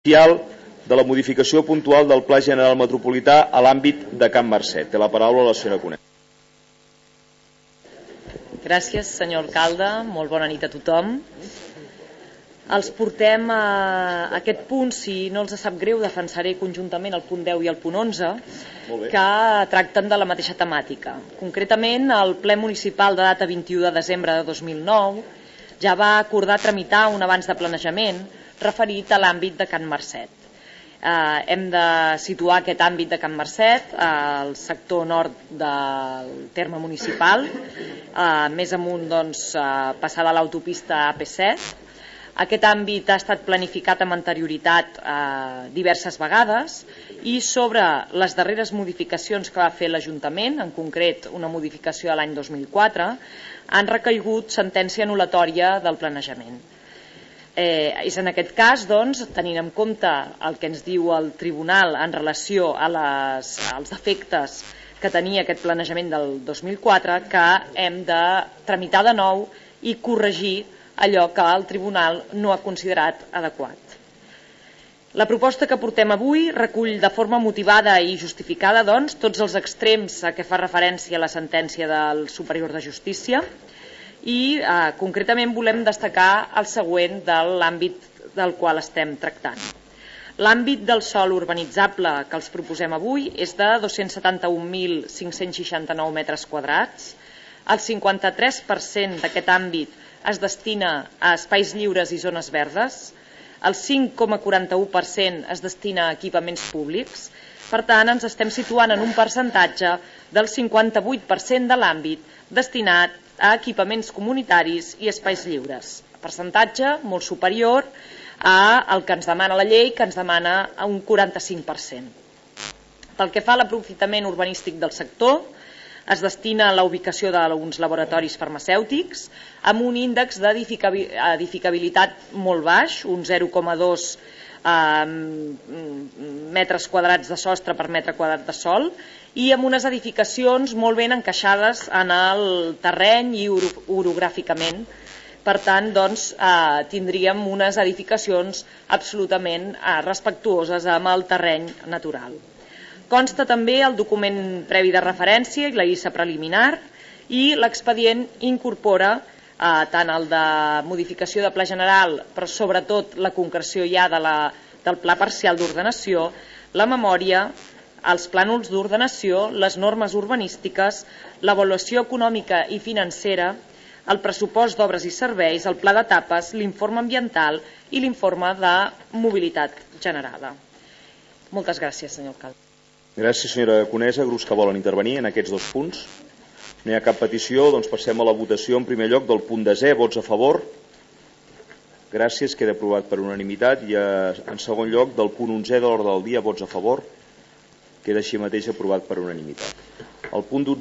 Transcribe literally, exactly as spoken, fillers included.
de la modificació puntual del Pla General Metropolità a l'àmbit de Can Marcet. Té la paraula la senyora Conesa. Gràcies, senyor alcalde. Molt bona nit a tothom. Els portem a aquest punt, si no els sap greu, defensaré conjuntament el punt deu i el punt onze, que tracten de la mateixa temàtica. Concretament, el ple municipal de data vint-i-u de desembre de dos mil nou ja va acordar tramitar un avanç de planejament referit a l'àmbit de Can Marcet. Eh, hem de situar aquest àmbit de Can Marcet al sector nord del terme municipal, eh, més amunt doncs, eh, passada l'autopista A P set. Aquest àmbit ha estat planificat amb anterioritat eh, diverses vegades i sobre les darreres modificacions que va fer l'Ajuntament, en concret una modificació a l'any dos mil quatre, han recaigut sentència anul·latòria del planejament. Eh, és en aquest cas, doncs, tenint en compte el que ens diu el Tribunal en relació a les, als defectes que tenia aquest planejament del dos mil quatre, que hem de tramitar de nou i corregir allò que el Tribunal no ha considerat adequat. La proposta que portem avui recull de forma motivada i justificada doncs, tots els extrems a què fa referència la sentència del Superior de Justícia i eh, concretament volem destacar el següent de l'àmbit del qual estem tractant. L'àmbit del sòl urbanitzable que els proposem avui és de dos-cents setanta-un mil cinc-cents seixanta-nou metres quadrats. El cinquanta-tres per cent d'aquest àmbit es destina a espais lliures i zones verdes. El cinc coma quaranta-u per cent es destina a equipaments públics. Per tant, ens estem situant en un percentatge del cinquanta-vuit per cent de l'àmbit destinat a equipaments comunitaris i espais lliures. Percentatge molt superior al que ens demana la llei, que ens demana un quaranta-cinc per cent. Pel que fa a l'aprofitament urbanístic del sector, es destina a la ubicació d'uns laboratoris farmacèutics amb un índex d'edificabilitat molt baix, un zero coma dos eh, metres quadrats de sostre per metre quadrat de sòl, i amb unes edificacions molt ben encaixades en el terreny i orogràficament. Per tant, doncs, eh, tindríem unes edificacions absolutament eh, respectuoses amb el terreny natural. Consta també el document previ de referència i la llista preliminar, i l'expedient incorpora eh, tant el de modificació de pla general, però sobretot la concreció ja de la, del pla parcial d'ordenació, la memòria, els plànols d'ordenació, les normes urbanístiques, l'avaluació econòmica i financera, el pressupost d'obres i serveis, el pla d'etapes, l'informe ambiental i l'informe de mobilitat generada. Moltes gràcies, senyor alcalde. Gràcies, senyora Conesa. Grups que volen intervenir en aquests dos punts? No hi ha cap petició, doncs passem a la votació. En primer lloc, del punt desè, vots a favor. Gràcies, queda aprovat per unanimitat. I en segon lloc, del punt onzè de l'ordre del dia, vots a favor. Queda així mateix aprovat per unanimitat. El punt